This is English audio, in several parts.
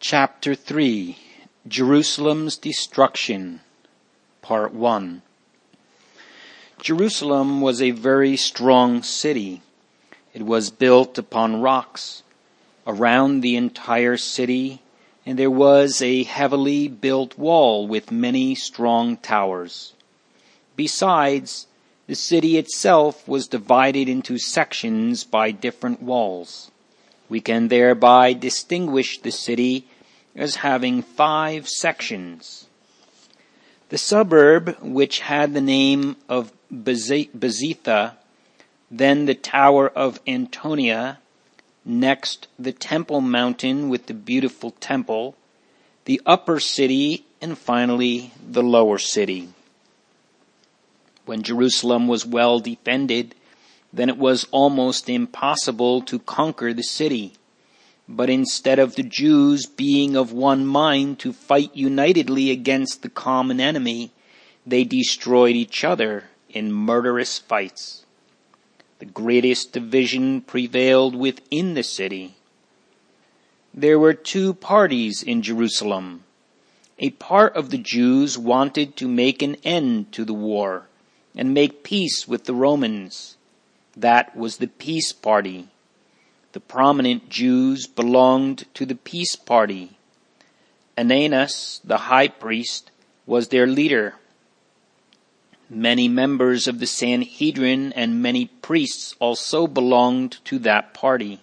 Chapter 3, Jerusalem's Destruction, Part 1. Jerusalem was a very strong city. It was built upon rocks around the entire city, and there was a heavily built wall with many strong towers. Besides, the city itself was divided into sections by different walls. We can thereby distinguish the city as having 5 sections. The suburb, which had the name of Bezetha, then the Tower of Antonia, next the Temple Mountain with the beautiful temple, the upper city, and finally the lower city. When Jerusalem was well defended, then it was almost impossible to conquer the city. But instead of the Jews being of one mind to fight unitedly against the common enemy, they destroyed each other in murderous fights. The greatest division prevailed within the city. There were 2 parties in Jerusalem. A part of the Jews wanted to make an end to the war and make peace with the Romans. That was the peace party. The prominent Jews belonged to the peace party. Ananus, the high priest, was their leader. Many members of the Sanhedrin and many priests also belonged to that party.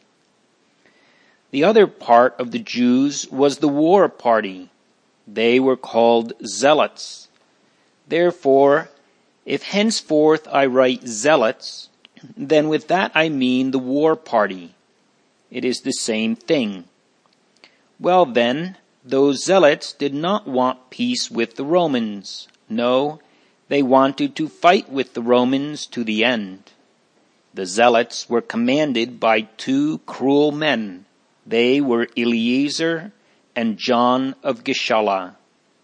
The other part of the Jews was the war party. They were called zealots. Therefore, if henceforth I write zealots, then with that I mean the war party. It is the same thing. Well then, those zealots did not want peace with the Romans. No, they wanted to fight with the Romans to the end. The zealots were commanded by 2 cruel men. They were Eleazar and John of Gischala.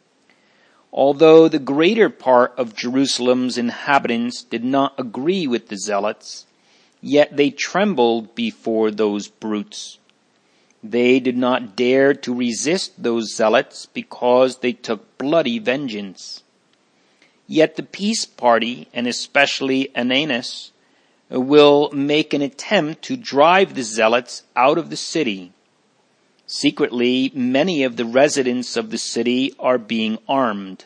Although the greater part of Jerusalem's inhabitants did not agree with the zealots, yet they trembled before those brutes. They did not dare to resist those zealots because they took bloody vengeance. Yet the peace party, and especially Ananus, will make an attempt to drive the zealots out of the city. Secretly, many of the residents of the city are being armed.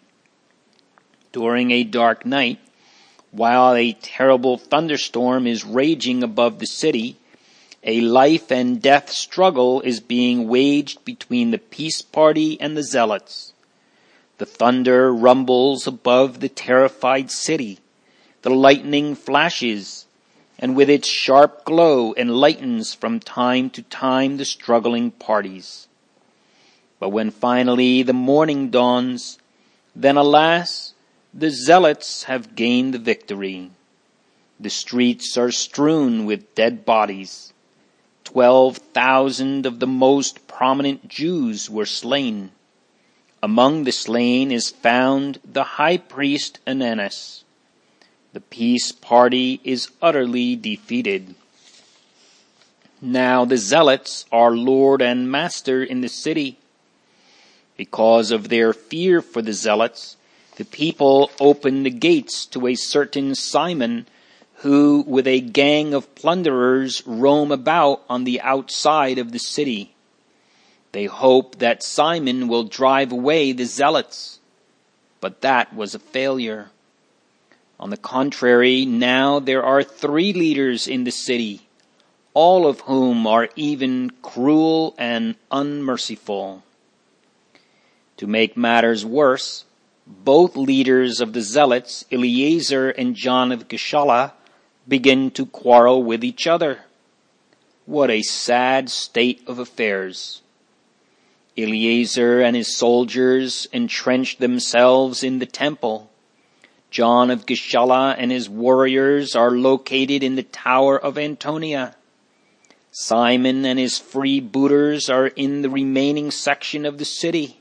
During a dark night, while a terrible thunderstorm is raging above the city, a life and death struggle is being waged between the peace party and the zealots. The thunder rumbles above the terrified city. The lightning flashes, and with its sharp glow enlightens from time to time the struggling parties. But when finally the morning dawns, then alas, the zealots have gained the victory. The streets are strewn with dead bodies. 12,000 of the most prominent Jews were slain. Among the slain is found the high priest Ananus. The peace party is utterly defeated. Now the zealots are lord and master in the city. Because of their fear for the zealots, the people open the gates to a certain Simon, who with a gang of plunderers roam about on the outside of the city. They hope that Simon will drive away the zealots, but that was a failure. On the contrary, now there are 3 leaders in the city, all of whom are even cruel and unmerciful. To make matters worse, both leaders of the zealots, Eleazar and John of Gischala, begin to quarrel with each other. What a sad state of affairs. Eleazar and his soldiers entrench themselves in the temple. John of Gischala and his warriors are located in the Tower of Antonia. Simon and his freebooters are in the remaining section of the city.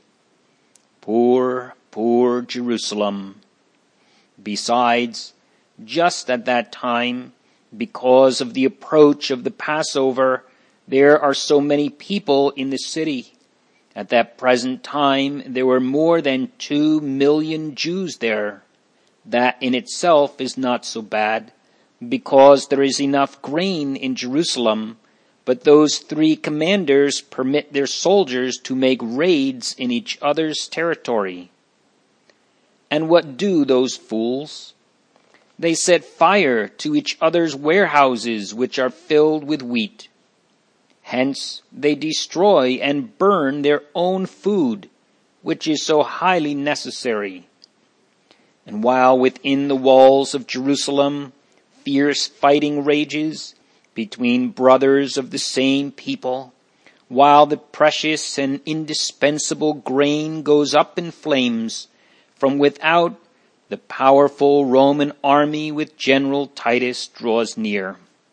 Poor Jerusalem. Besides, just at that time, because of the approach of the Passover, there are so many people in the city. At that present time, there were more than 2 million Jews there. That in itself is not so bad, because there is enough grain in Jerusalem, but those 3 commanders permit their soldiers to make raids in each other's territory. And what do those fools? They set fire to each other's warehouses, which are filled with wheat. Hence they destroy and burn their own food, which is so highly necessary. And while within the walls of Jerusalem fierce fighting rages between brothers of the same people, while the precious and indispensable grain goes up in flames, from without the powerful Roman army with General Titus draws near.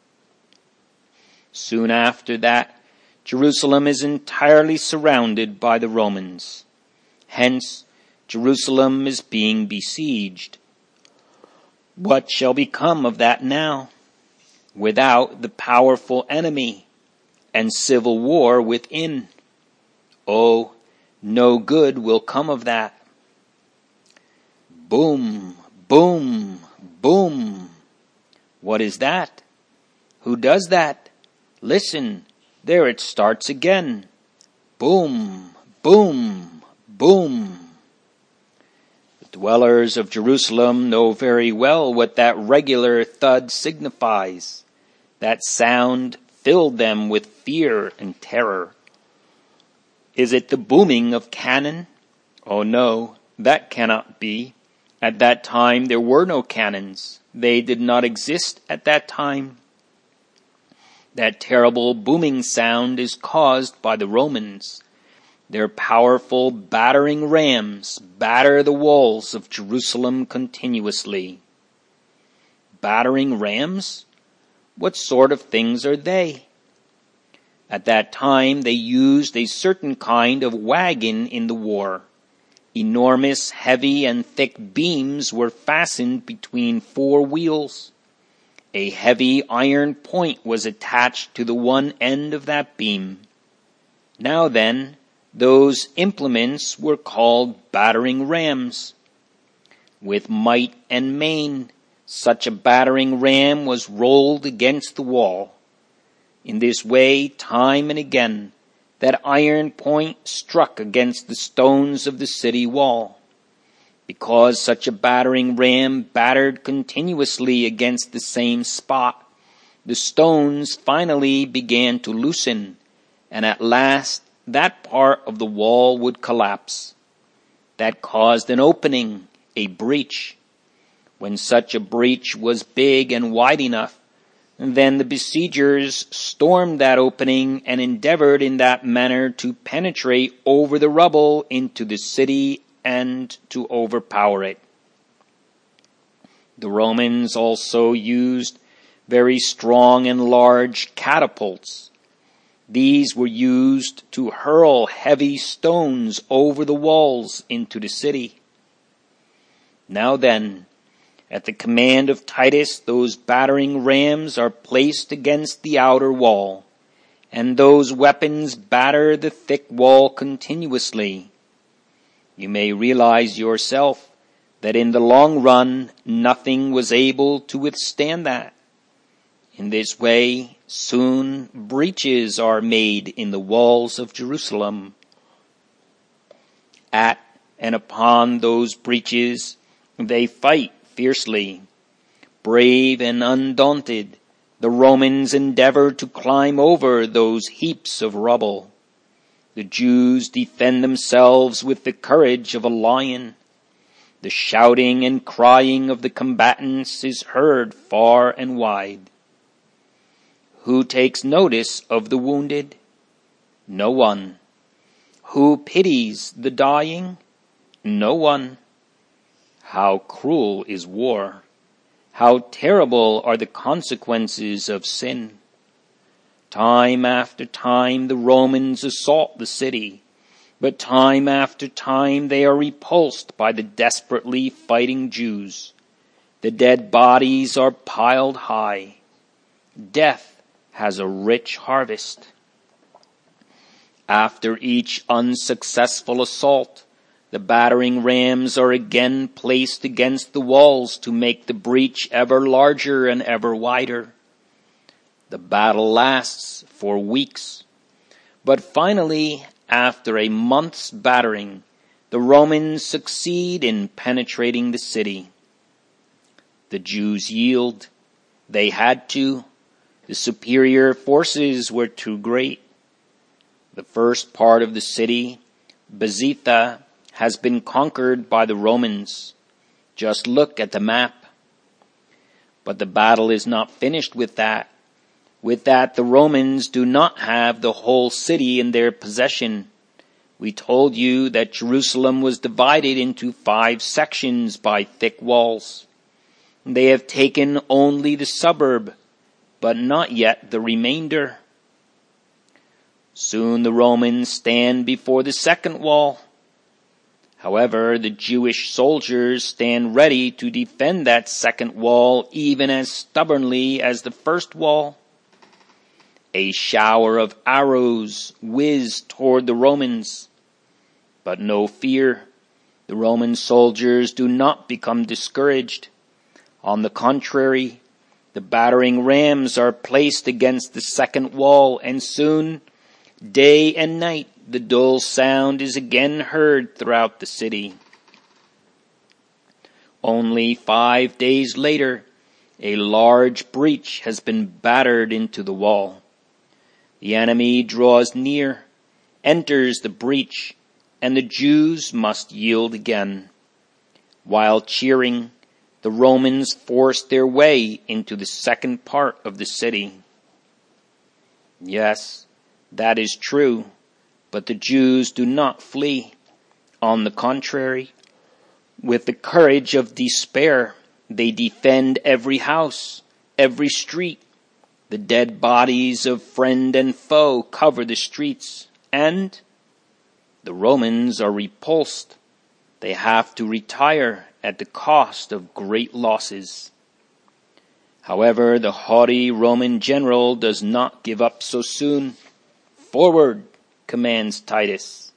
Soon after that, Jerusalem is entirely surrounded by the Romans. Hence, Jerusalem is being besieged. What shall become of that now? Without the powerful enemy and civil war within. Oh, no good will come of that. Boom, boom, boom. What is that? Who does that? Listen, there it starts again. Boom, boom, boom. The dwellers of Jerusalem know very well what that regular thud signifies. That sound filled them with fear and terror. Is it the booming of cannon? Oh no, that cannot be. At that time there were no cannons. They did not exist at that time. That terrible booming sound is caused by the Romans. Their powerful battering rams batter the walls of Jerusalem continuously. Battering rams? What sort of things are they? At that time they used a certain kind of wagon in the war. Enormous, heavy, and thick beams were fastened between 4 wheels. A heavy iron point was attached to the one end of that beam. Now then, those implements were called battering rams. With might and main, such a battering ram was rolled against the wall. In this way, time and again, that iron point struck against the stones of the city wall. Because such a battering ram battered continuously against the same spot, the stones finally began to loosen, and at last that part of the wall would collapse. That caused an opening, a breach. When such a breach was big and wide enough, then the besiegers stormed that opening and endeavored in that manner to penetrate over the rubble into the city and to overpower it. The Romans also used very strong and large catapults. These were used to hurl heavy stones over the walls into the city. Now then, at the command of Titus, those battering rams are placed against the outer wall, and those weapons batter the thick wall continuously. You may realize yourself that in the long run, nothing was able to withstand that. In this way, soon breaches are made in the walls of Jerusalem. At and upon those breaches, they fight fiercely. Brave and undaunted, the Romans endeavor to climb over those heaps of rubble. The Jews defend themselves with the courage of a lion. The shouting and crying of the combatants is heard far and wide. Who takes notice of the wounded? No one. Who pities the dying? No one. How cruel is war! How terrible are the consequences of sin! Time after time the Romans assault the city, but time after time they are repulsed by the desperately fighting Jews. The dead bodies are piled high. Death has a rich harvest. After each unsuccessful assault, the battering rams are again placed against the walls to make the breach ever larger and ever wider. The battle lasts for weeks, but finally, after a month's battering, the Romans succeed in penetrating the city. The Jews yield. They had to. The superior forces were too great. The first part of the city, Bezetha, has been conquered by the Romans. Just look at the map. But the battle is not finished with that. With that, the Romans do not have the whole city in their possession. We told you that Jerusalem was divided into 5 sections by thick walls. They have taken only the suburb, but not yet the remainder. Soon the Romans stand before the second wall. However, the Jewish soldiers stand ready to defend that second wall even as stubbornly as the first wall. A shower of arrows whiz toward the Romans. But no fear, the Roman soldiers do not become discouraged. On the contrary, the battering rams are placed against the second wall, and soon, day and night, the dull sound is again heard throughout the city. Only 5 days later, a large breach has been battered into the wall. The enemy draws near, enters the breach, and the Jews must yield again. While cheering, the Romans force their way into the second part of the city. Yes, that is true, but the Jews do not flee. On the contrary, with the courage of despair, they defend every house, every street. The dead bodies of friend and foe cover the streets, and the Romans are repulsed. They have to retire at the cost of great losses. However, the haughty Roman general does not give up so soon. "Forward," commands Titus.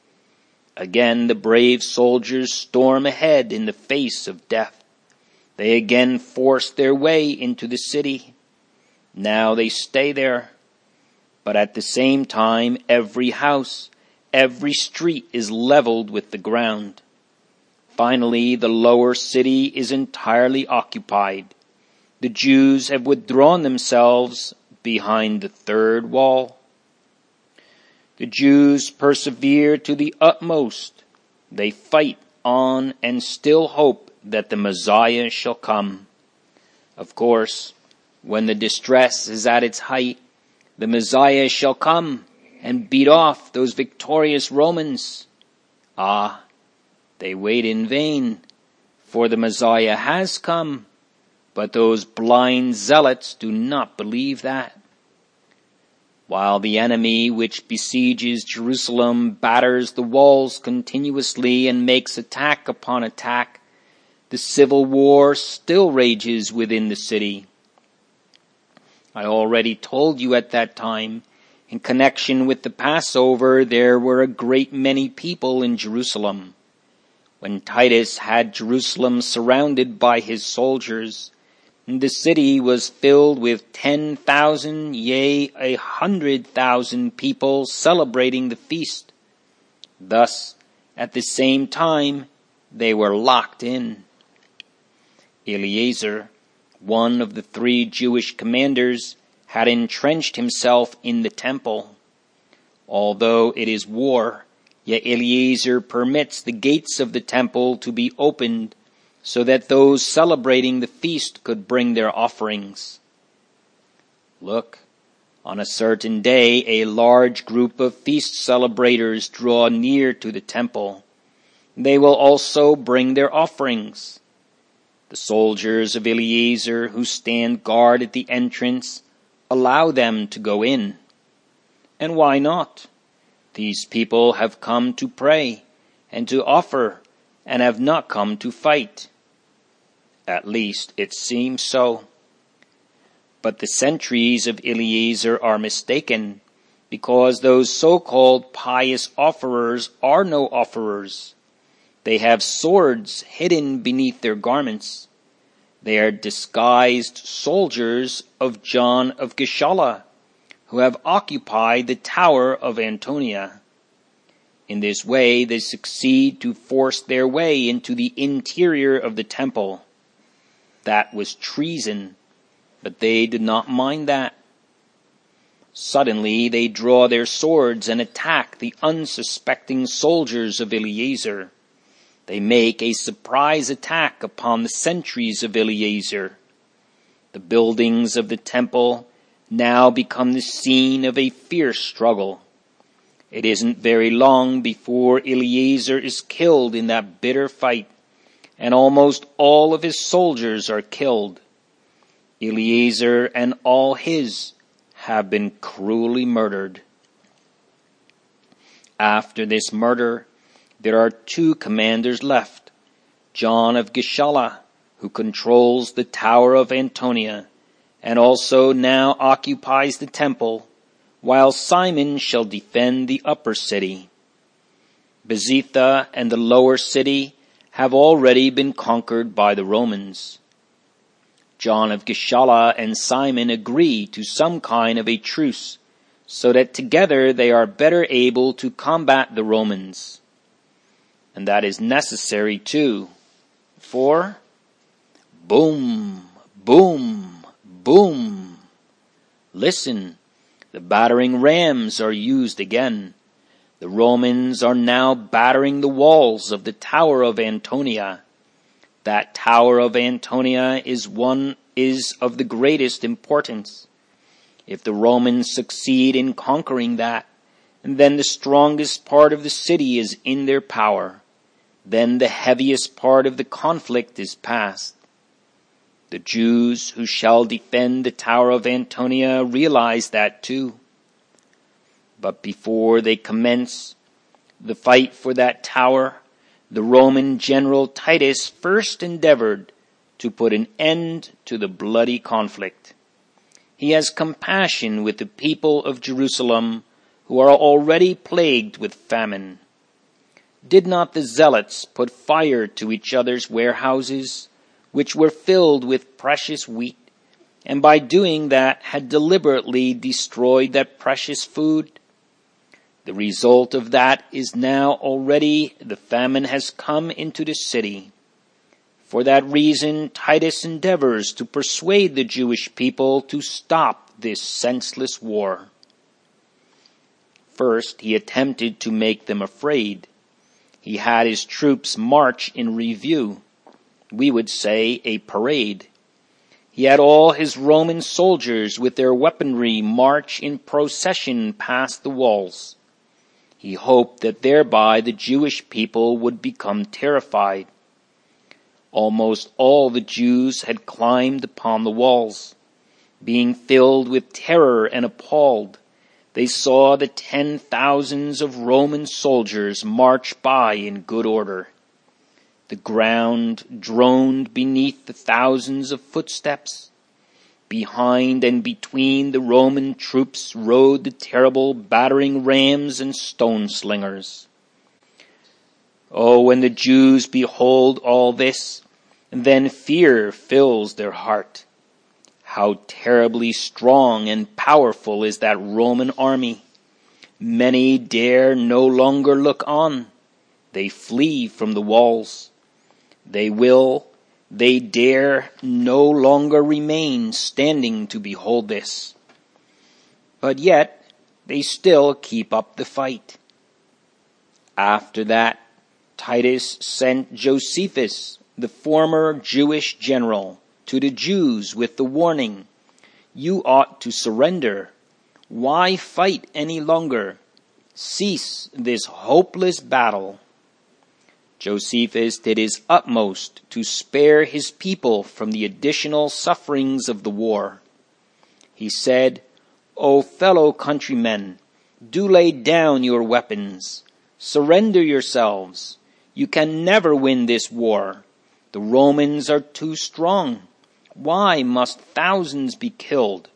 Again the brave soldiers storm ahead in the face of death. They again force their way into the city. Now they stay there. But at the same time, every house, every street is leveled with the ground. Finally, the lower city is entirely occupied. The Jews have withdrawn themselves behind the third wall. The Jews persevere to the utmost. They fight on and still hope that the Messiah shall come. Of course, when the distress is at its height, the Messiah shall come and beat off those victorious Romans. Ah, they wait in vain, for the Messiah has come, but those blind zealots do not believe that. While the enemy which besieges Jerusalem batters the walls continuously and makes attack upon attack, the civil war still rages within the city. I already told you at that time, in connection with the Passover, there were a great many people in Jerusalem. When Titus had Jerusalem surrounded by his soldiers, the city was filled with 10,000, yea, 100,000 people celebrating the feast. Thus, at the same time, they were locked in. Eleazar, one of the 3 Jewish commanders, had entrenched himself in the temple. Although it is war, yet Eleazar permits the gates of the temple to be opened so that those celebrating the feast could bring their offerings. Look, on a certain day, a large group of feast celebrators draw near to the temple. They will also bring their offerings. The soldiers of Eleazar who stand guard at the entrance allow them to go in. And why not? These people have come to pray and to offer and have not come to fight. At least it seems so. But the sentries of Eleazar are mistaken. because those so-called pious offerers are no offerers. They have swords hidden beneath their garments. They are disguised soldiers of John of Gischala, who have occupied the tower of Antonia. In this way they succeed to force their way into the interior of the temple. That was treason, but they did not mind that. Suddenly they draw their swords and attack the unsuspecting soldiers of Eleazar. They make a surprise attack upon the sentries of Eleazar. The buildings of the temple now become the scene of a fierce struggle. It isn't very long before Eleazar is killed in that bitter fight, and almost all of his soldiers are killed. Eleazar and all his have been cruelly murdered. After this murder, there are two commanders left, John of Gischala, who controls the tower of Antonia, and also now occupies the temple, while Simon shall defend the upper city. Bezetha and the lower city have already been conquered by the Romans. John of Gischala and Simon agree to some kind of a truce, so that together they are better able to combat the Romans. And that is necessary too, for boom, boom, boom. Listen, the battering rams are used again. The Romans are now battering the walls of the Tower of Antonia. That Tower of Antonia is of the greatest importance. If the Romans succeed in conquering that, then the strongest part of the city is in their power. Then the heaviest part of the conflict is past. The Jews who shall defend the Tower of Antonia realize that too. But before they commence the fight for that tower, the Roman general Titus first endeavored to put an end to the bloody conflict. He has compassion with the people of Jerusalem, who are already plagued with famine. Did not the zealots put fire to each other's warehouses, which were filled with precious wheat, and by doing that had deliberately destroyed that precious food? The result of that is now already the famine has come into the city. For that reason, Titus endeavors to persuade the Jewish people to stop this senseless war. First, he attempted to make them afraid. He had his troops march in review. We would say a parade. He had all his Roman soldiers with their weaponry march in procession past the walls. He hoped that thereby the Jewish people would become terrified. Almost all the Jews had climbed upon the walls. Being filled with terror and appalled, they saw the 10,000s of Roman soldiers march by in good order. The ground droned beneath the thousands of footsteps. Behind and between the Roman troops rode the terrible battering rams and stone slingers. Oh, when the Jews behold all this, then fear fills their heart. How terribly strong and powerful is that Roman army. Many dare no longer look on. They flee from the walls. They dare no longer remain standing to behold this. But yet, they still keep up the fight. After that, Titus sent Josephus, the former Jewish general, to the Jews with the warning, "You ought to surrender. Why fight any longer? Cease this hopeless battle." Josephus did his utmost to spare his people from the additional sufferings of the war. He said, "O fellow countrymen, do lay down your weapons. Surrender yourselves. You can never win this war. The Romans are too strong. Why must thousands be killed?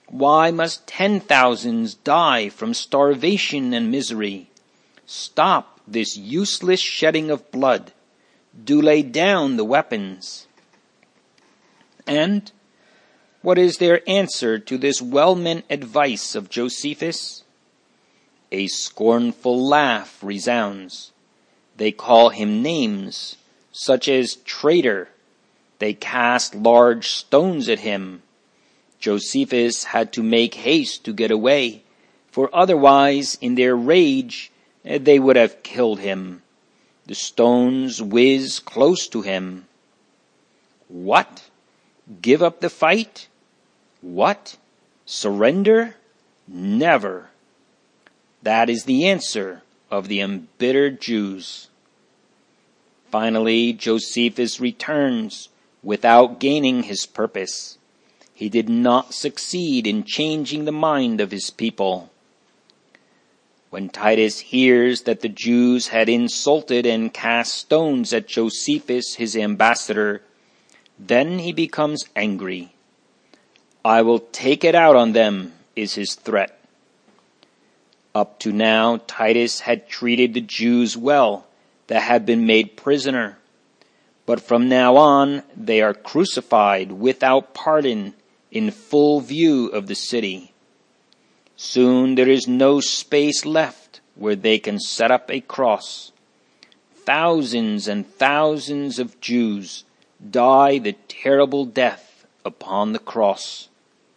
Why must 10,000s die from starvation and misery? Stop this useless shedding of blood. Do lay down the weapons. And what is their answer to this well-meant advice of Josephus? A scornful laugh resounds. They call him names, such as traitor. They cast large stones at him. Josephus had to make haste to get away, for otherwise, in their rage, they would have killed him. The stones whiz close to him. What? Give up the fight? What? Surrender? Never. That is the answer of the embittered Jews. Finally, Josephus returns without gaining his purpose. He did not succeed in changing the mind of his people. When Titus hears that the Jews had insulted and cast stones at Josephus, his ambassador, then he becomes angry. I will take it out on them, is his threat. Up to now, Titus had treated the Jews well that had been made prisoner. But from now on, they are crucified without pardon in full view of the city. Soon there is no space left where they can set up a cross. Thousands and thousands of Jews die the terrible death upon the cross.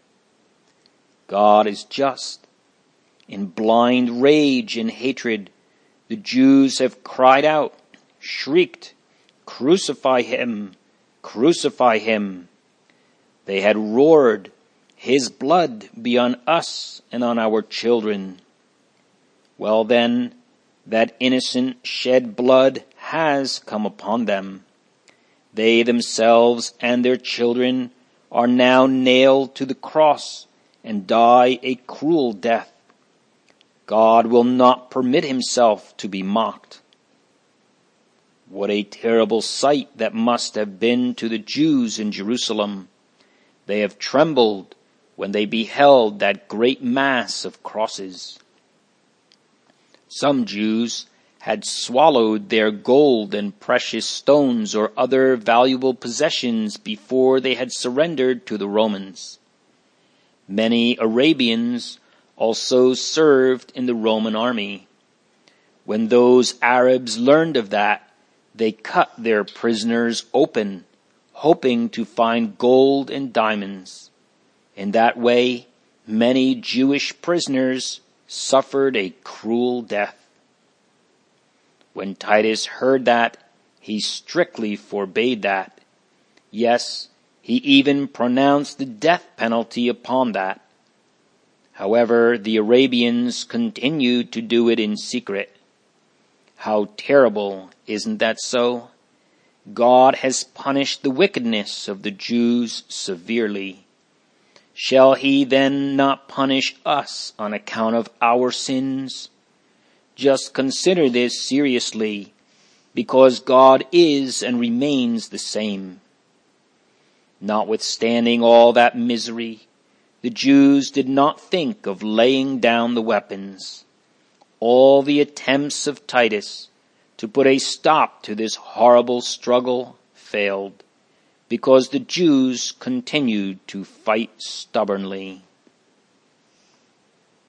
God is just. In blind rage and hatred, the Jews have cried out, shrieked, "Crucify him! Crucify him!" They had roared, "His blood be on us and on our children." Well then, that innocent shed blood has come upon them. They themselves and their children are now nailed to the cross and die a cruel death. God will not permit himself to be mocked. What a terrible sight that must have been to the Jews in Jerusalem. They have trembled when they beheld that great mass of crosses. Some Jews had swallowed their gold and precious stones or other valuable possessions before they had surrendered to the Romans. Many Arabians also served in the Roman army. When those Arabs learned of that, they cut their prisoners open, hoping to find gold and diamonds. In that way, many Jewish prisoners suffered a cruel death. When Titus heard that, he strictly forbade that. Yes, he even pronounced the death penalty upon that. However, the Arabians continued to do it in secret. How terrible, isn't that so? God has punished the wickedness of the Jews severely. Shall he then not punish us on account of our sins? Just consider this seriously, because God is and remains the same. Notwithstanding all that misery, the Jews did not think of laying down the weapons. All the attempts of Titus to put a stop to this horrible struggle failed, because the Jews continued to fight stubbornly.